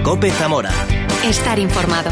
COPE Zamora. Estar informado.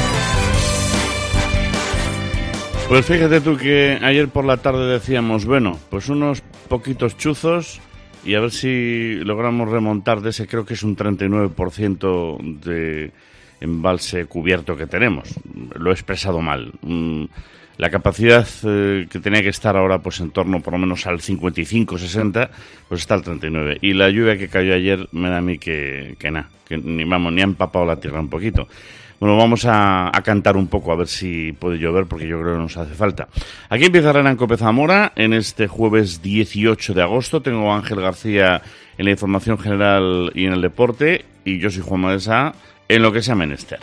Pues fíjate tú que ayer por la tarde decíamos, bueno, pues unos poquitos chuzos y a ver si logramos remontar de ese, creo que es un 39% de embalse cubierto que tenemos. Lo he expresado mal. La capacidad que tenía que estar ahora pues en torno por lo menos al 55-60, pues está al 39. Y la lluvia que cayó ayer me da a mí que ni ha empapado la tierra un poquito. Bueno, vamos a cantar un poco a ver si puede llover, porque yo creo que nos hace falta. Aquí empieza Renan COPE Zamora en este jueves 18 de agosto. Tengo a Ángel García en la información general y en el deporte, y yo soy Juan Madesa en lo que sea menester.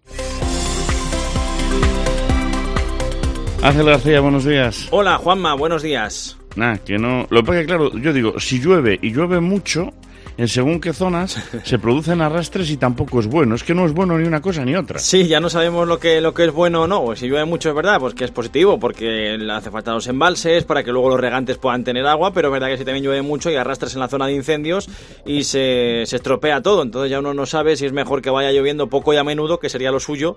Ángel García, buenos días. Hola, Juanma, buenos días. Que no. Lo que pasa es que, claro, yo digo, si llueve y llueve mucho, en según qué zonas se producen arrastres y tampoco es bueno. Es que no es bueno ni una cosa ni otra. Sí, ya no sabemos lo que es bueno o no. Pues si llueve mucho es verdad, pues que es positivo, porque le hace falta los embalses para que luego los regantes puedan tener agua, pero es verdad que si también llueve mucho y arrastras en la zona de incendios y se estropea todo. Entonces ya uno no sabe si es mejor que vaya lloviendo poco y a menudo, que sería lo suyo,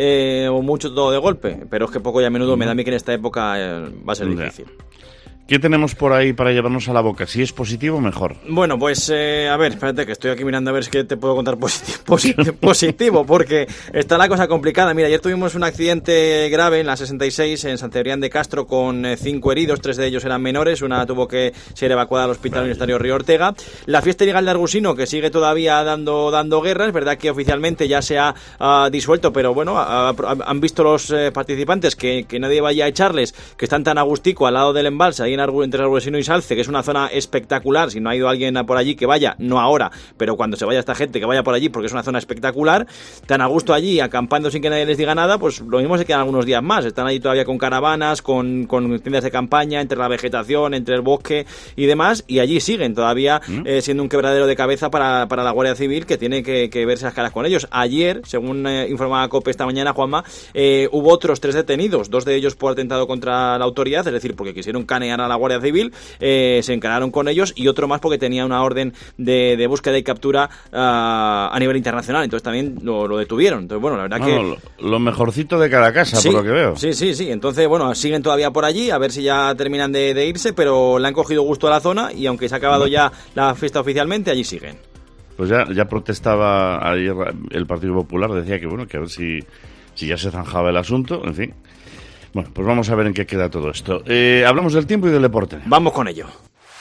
o mucho todo de golpe. Pero es que poco y a menudo me da a mí que en esta época va a ser difícil. ¿Qué tenemos por ahí para llevarnos a la boca? Si es positivo, mejor. Bueno, pues a ver, espérate que estoy aquí mirando a ver si te puedo contar positivo, porque está la cosa complicada. Mira, ayer tuvimos un accidente grave en la 66 en San Cebrián de Castro con 5 heridos, 3 de ellos eran menores, una tuvo que ser evacuada al Hospital Universitario Río Ortega. La fiesta ilegal de Argusino, que sigue todavía dando guerra, es verdad que oficialmente ya se ha disuelto, pero bueno, han visto los participantes que nadie vaya a echarles, que están tan agustico al lado del embalse, ahí entre Argusino y Salce, que es una zona espectacular. Si no ha ido alguien por allí, que vaya, no ahora, pero cuando se vaya esta gente, que vaya por allí, porque es una zona espectacular. Tan a gusto allí, acampando sin que nadie les diga nada, pues lo mismo se quedan algunos días más. Están allí todavía con caravanas, con tiendas de campaña, entre la vegetación, entre el bosque y demás, y allí siguen todavía siendo un quebradero de cabeza para la Guardia Civil, que tiene que verse las caras con ellos. Ayer, según informaba COPE esta mañana, Juanma, hubo otros 3 detenidos, 2 de ellos por atentado contra la autoridad, es decir, porque quisieron canear a la Guardia Civil, se encararon con ellos, y otro más porque tenía una orden de búsqueda y captura a nivel internacional, entonces también lo detuvieron. Entonces, bueno, la verdad que... Lo mejorcito de cada casa, sí, por lo que veo. Sí, entonces, bueno, siguen todavía por allí, a ver si ya terminan de irse, pero le han cogido gusto a la zona, y aunque se ha acabado ya la fiesta oficialmente, allí siguen. Pues ya protestaba ayer el Partido Popular, decía que bueno, que a ver si ya se zanjaba el asunto, en fin. Bueno, pues vamos a ver en qué queda todo esto. Hablamos del tiempo y del deporte. Vamos con ello.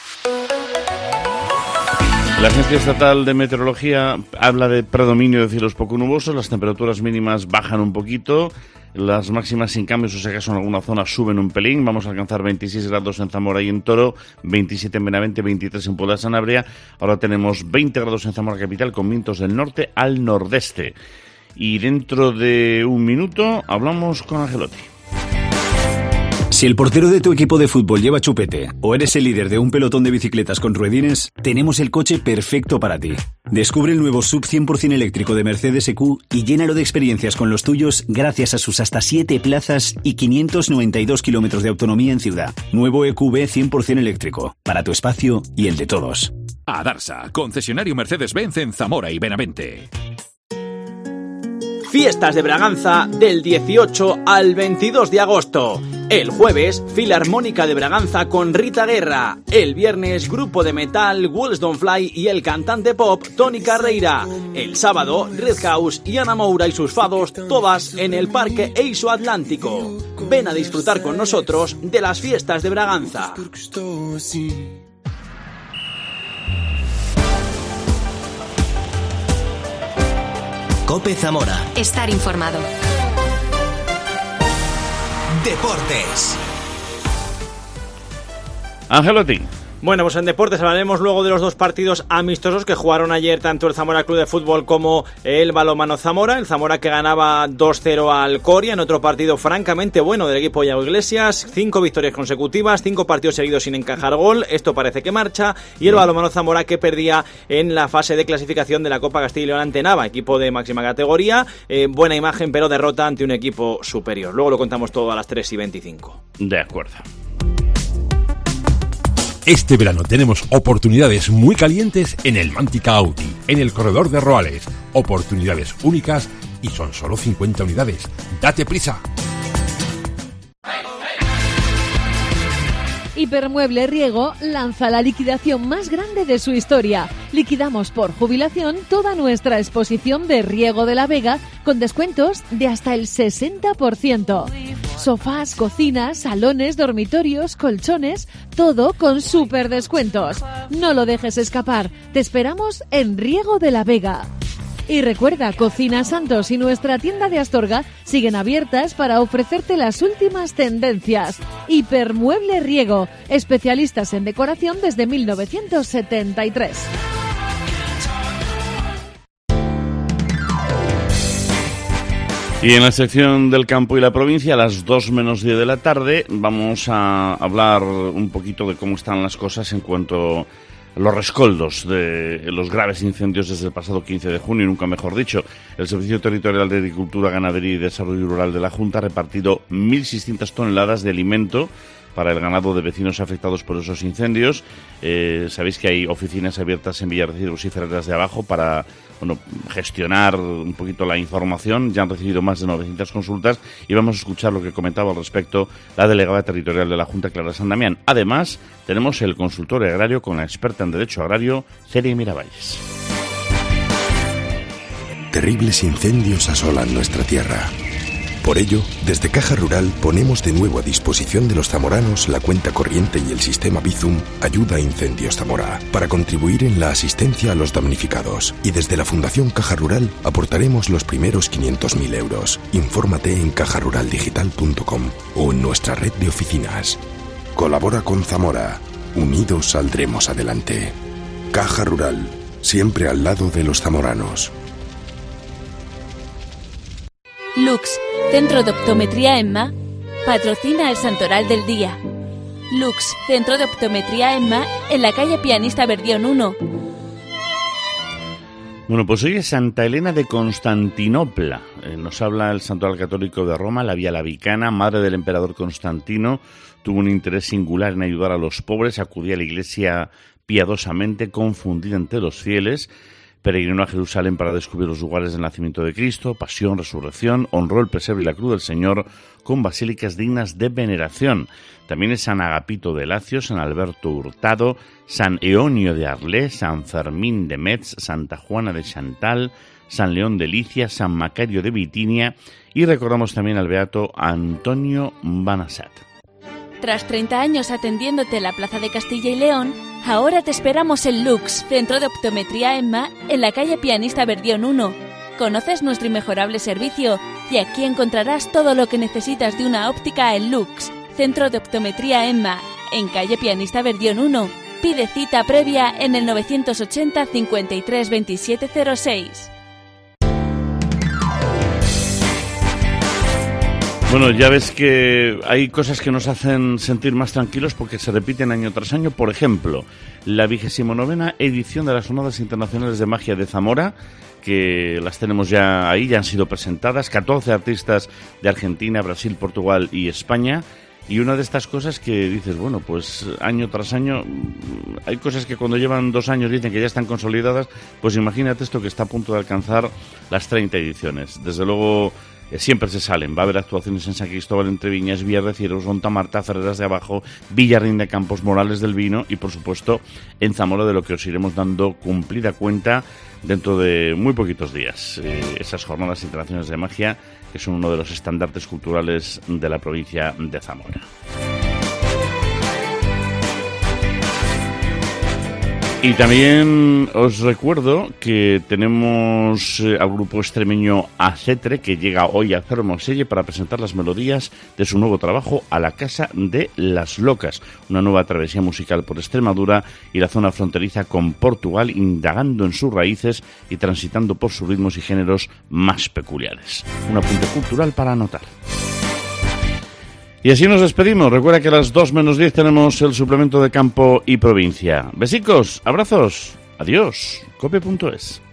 La Agencia Estatal de Meteorología habla de predominio de cielos poco nubosos, las temperaturas mínimas bajan un poquito, las máximas sin cambios, o sea que en alguna zona suben un pelín. Vamos a alcanzar 26 grados en Zamora y en Toro, 27 en Benavente, 23 en Puebla de Sanabria. Ahora tenemos 20 grados en Zamora capital con vientos del norte al nordeste. Y dentro de un minuto hablamos con Angelotti. Si el portero de tu equipo de fútbol lleva chupete o eres el líder de un pelotón de bicicletas con ruedines, tenemos el coche perfecto para ti. Descubre el nuevo SUV 100% eléctrico de Mercedes EQ y llénalo de experiencias con los tuyos gracias a sus hasta 7 plazas y 592 kilómetros de autonomía en ciudad. Nuevo EQB 100% eléctrico, para tu espacio y el de todos. Adarsa, concesionario Mercedes-Benz en Zamora y Benavente. Fiestas de Braganza del 18 al 22 de agosto. El jueves, Filarmónica de Braganza con Rita Guerra. El viernes, grupo de metal Wolves Don't Fly y el cantante pop Tony Carreira. El sábado, Red House y Ana Moura y sus fados, todas en el Parque Eixo Atlántico. Ven a disfrutar con nosotros de las fiestas de Braganza. COPE Zamora. Estar informado. Deportes. Angelotti. Bueno, pues en deportes hablaremos luego de los 2 partidos amistosos que jugaron ayer tanto el Zamora Club de Fútbol como el Balonmano Zamora. El Zamora que ganaba 2-0 al Coria en otro partido francamente bueno del equipo Iago Iglesias. 5 victorias consecutivas, 5 partidos seguidos sin encajar gol. Esto parece que marcha. Y el Balonmano Zamora que perdía en la fase de clasificación de la Copa Castilla y León ante Nava, equipo de máxima categoría. Buena imagen, pero derrota ante un equipo superior. Luego lo contamos todo a las 3:25. De acuerdo. Este verano tenemos oportunidades muy calientes en el Mantica Audi. en el corredor de Roales. Oportunidades únicas y son solo 50 unidades. ¡Date prisa! Hipermueble Riego lanza la liquidación más grande de su historia. Liquidamos por jubilación toda nuestra exposición de Riego de la Vega con descuentos de hasta el 60%. Sofás, cocinas, salones, dormitorios, colchones, todo con súper descuentos. No lo dejes escapar. Te esperamos en Riego de la Vega. Y recuerda, Cocina Santos y nuestra tienda de Astorga siguen abiertas para ofrecerte las últimas tendencias. Hipermueble Riego, especialistas en decoración desde 1973. Y en la sección del campo y la provincia, a las 2 menos 10 de la tarde, vamos a hablar un poquito de cómo están las cosas en cuanto los rescoldos de los graves incendios desde el pasado 15 de junio, nunca mejor dicho. El Servicio Territorial de Agricultura, Ganadería y Desarrollo Rural de la Junta ha repartido 1.600 toneladas de alimento para el ganado de vecinos afectados por esos incendios. Sabéis que hay oficinas abiertas en Villarrecife y Ferreras de Abajo para gestionar un poquito la información. Ya han recibido más de 900 consultas y vamos a escuchar lo que comentaba al respecto la delegada territorial de la Junta, Clara San Damián. Además, tenemos el consultorio agrario con la experta en Derecho Agrario, Celia Miravalles. Terribles incendios asolan nuestra tierra. Por ello, desde Caja Rural ponemos de nuevo a disposición de los zamoranos la cuenta corriente y el sistema Bizum Ayuda a Incendios Zamora para contribuir en la asistencia a los damnificados. Y desde la Fundación Caja Rural aportaremos los primeros 500.000 euros. Infórmate en cajaruraldigital.com o en nuestra red de oficinas. Colabora con Zamora. Unidos saldremos adelante. Caja Rural, siempre al lado de los zamoranos. Lux, Centro de Optometría EMMA, patrocina el Santoral del Día. Lux, Centro de Optometría EMMA, en la calle Pianista Verdión 1. Bueno, pues hoy es Santa Elena de Constantinopla. Nos habla el santoral católico de Roma, la Vía Vicana, madre del emperador Constantino. Tuvo un interés singular en ayudar a los pobres, acudía a la iglesia piadosamente, confundida entre los fieles. Peregrinó a Jerusalén para descubrir los lugares del nacimiento de Cristo, pasión, resurrección, honró el pesebre y la cruz del Señor con basílicas dignas de veneración. También es San Agapito de Lacio, San Alberto Hurtado, San Eonio de Arlés, San Fermín de Metz, Santa Juana de Chantal, San León de Licia, San Macario de Bitinia y recordamos también al beato Antonio Banasat. Tras 30 años atendiéndote en la Plaza de Castilla y León, ahora te esperamos en Lux, Centro de Optometría EMMA, en la calle Pianista Verdión 1. Conoces nuestro inmejorable servicio y aquí encontrarás todo lo que necesitas de una óptica en Lux, Centro de Optometría EMMA, en calle Pianista Verdión 1. Pide cita previa en el 980 53 27 06. Bueno, ya ves que hay cosas que nos hacen sentir más tranquilos porque se repiten año tras año. Por ejemplo, la 29ª edición de las Jornadas Internacionales de Magia de Zamora, que las tenemos ya ahí, ya han sido presentadas. 14 artistas de Argentina, Brasil, Portugal y España. Y una de estas cosas que dices, bueno, pues año tras año, hay cosas que cuando llevan 2 años dicen que ya están consolidadas, pues imagínate esto que está a punto de alcanzar las 30 ediciones. Desde luego, siempre se salen. Va a haber actuaciones en San Cristóbal, Entre Viñas, Villarrecife, Santa Marta, Ferreras de Abajo, Villarrín de Campos, Morales del Vino y, por supuesto, en Zamora, de lo que os iremos dando cumplida cuenta dentro de muy poquitos días. Esas Jornadas Internacionales de Magia, que son uno de los estandartes culturales de la provincia de Zamora. Y también os recuerdo que tenemos al grupo extremeño Acetre, que llega hoy a Fermoselle para presentar las melodías de su nuevo trabajo A la Casa de las Locas, una nueva travesía musical por Extremadura y la zona fronteriza con Portugal, indagando en sus raíces y transitando por sus ritmos y géneros más peculiares. Un apunte cultural para anotar. Y así nos despedimos. Recuerda que a las 2 menos 10 tenemos el suplemento de campo y provincia. Besicos, abrazos, adiós, cope.es.